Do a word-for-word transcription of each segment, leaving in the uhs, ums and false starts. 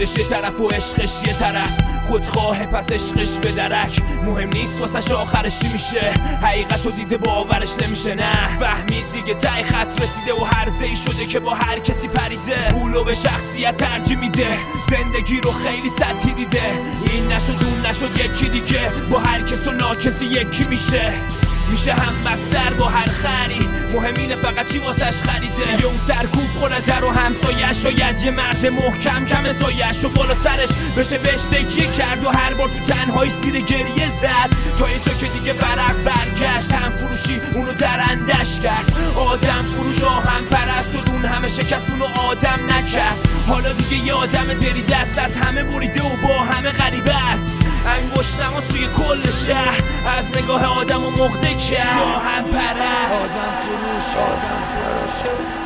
خودش یه طرف و عشقش یه طرف، خودخواه پس عشقش به درک، مهم نیست واسش آخرش چی میشه، حقیقت رو دیده باورش نمیشه. نه فهمید دیگه تای خط رسیده و هرزه‌ای شده که با هر کسی پریده، پولو به شخصیت ترجیح میده، زندگی رو خیلی سطحی دیده، این نشد اون نشد یکی دیگه، با هر کس و ناکسی یکی میشه. میشه هم بستر با هر خری، مهم اینه فقط چی واسش خریده. یه اون سرکوب خونه در و همسایش، شاید یه مرد محکم کم سایش و بالا سرش بشه بهش تکیه کرد و هر بار تو تنهایی سیر گریه زد، تا یه جا که دیگه برق برگشت، هم فروشی اونو درندش کرد، آدم فروش آهن پرست شد، اون همه شکست اونو آدم نکرد. حالا دیگه یه آدم دری دست از همه بریده و با همه غریبه است، انگشتم سوی کل شهر از نگاه آدم و مخته کرد. آهن پرست، آدم فروش، آدم فروش،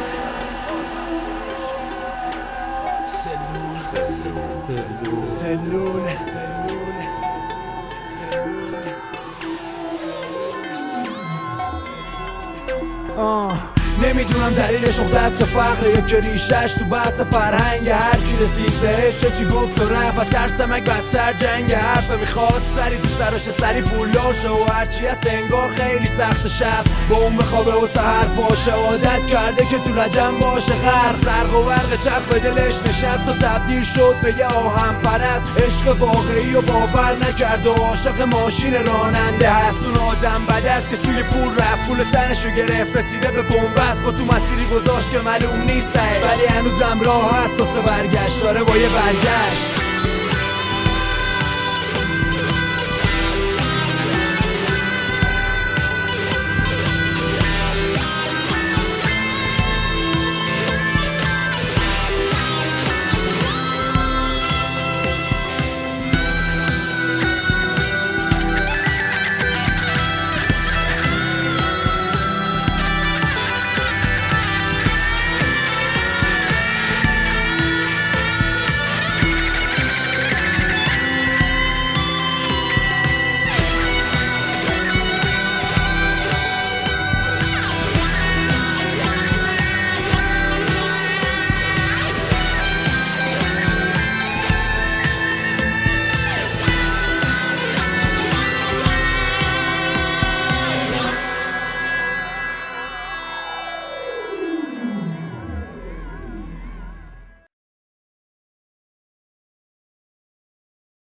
سلول سلول سلول آه نمیدونم دلیلش و دست فقره یا که ریشش تو بحث فرهنگ، هر کی رسید بهش چی گفت و رفت و ترسمک بدتر جنگ، حرفه میخواد سری تو سراش سری پولاشه و هرچی هست انگار خیلی سخت شب با اون بخوابه و سهر باشه، عادت کرده که تو لجم باشه غرق، زرق و برق چرخ به دلش نشست و تبدیل شد به یه آهن پرست، عشق واقعی و باور نکرد و عاشق ماشین راننده هست. اون آدم بده است که سوی پول رفت، پول تنشو گرفت رسیده به بمب با تو مسیری گذاشت که معلوم نیستش، ولی هنوزم راه هست واسه برگشت، داره با یه برگشت.